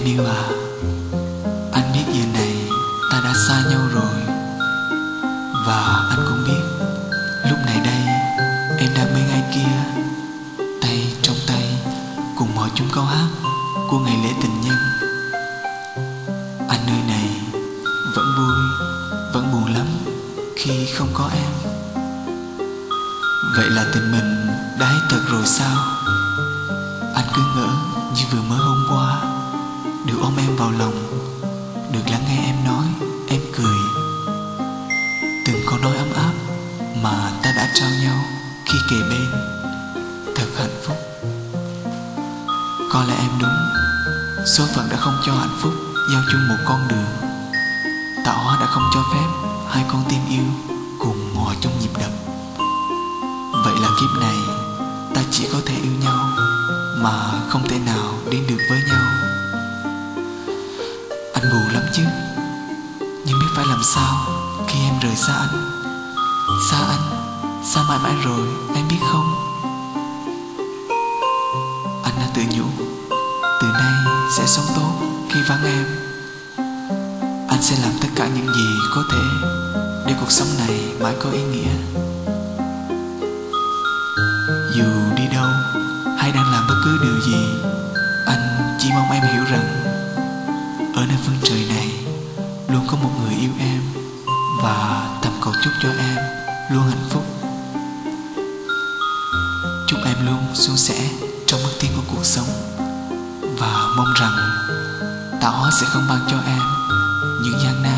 Em yêu à, anh biết giờ này ta đã xa nhau rồi. Và anh cũng biết lúc này đây em đang bên ai kia, tay trong tay cùng mọi chung câu hát của ngày lễ tình nhân. Anh nơi này vẫn vui, vẫn buồn lắm khi không có em. Vậy là tình mình đã hết thật rồi sao? Anh cứ ngỡ như vừa mới hôm qua, được ôm em vào lòng, được lắng nghe em nói, em cười. Từng câu nói ấm áp mà ta đã trao nhau khi kề bên, thật hạnh phúc. Có lẽ em đúng, số phận đã không cho hạnh phúc giao chung một con đường. Tạo hóa đã không cho phép hai con tim yêu cùng hòa chung nhịp đập. Vậy là kiếp này ta chỉ có thể yêu nhau mà không thể nào đến được với nhau. Anh buồn lắm chứ, nhưng biết phải làm sao khi em rời xa anh. Xa anh, xa mãi mãi rồi, em biết không? Anh đã tự nhủ từ nay sẽ sống tốt khi vắng em. Anh sẽ làm tất cả những gì có thể để cuộc sống này mãi có ý nghĩa. Dù đi đâu hay đang làm bất cứ điều gì, anh chỉ mong em hiểu rằng ở nơi phương trời này luôn có một người yêu em, và thầm cầu chúc cho em luôn hạnh phúc. Chúc em luôn suôn sẻ trong bước tiến của cuộc sống, và mong rằng tạo hóa sẽ không ban cho em những gian nan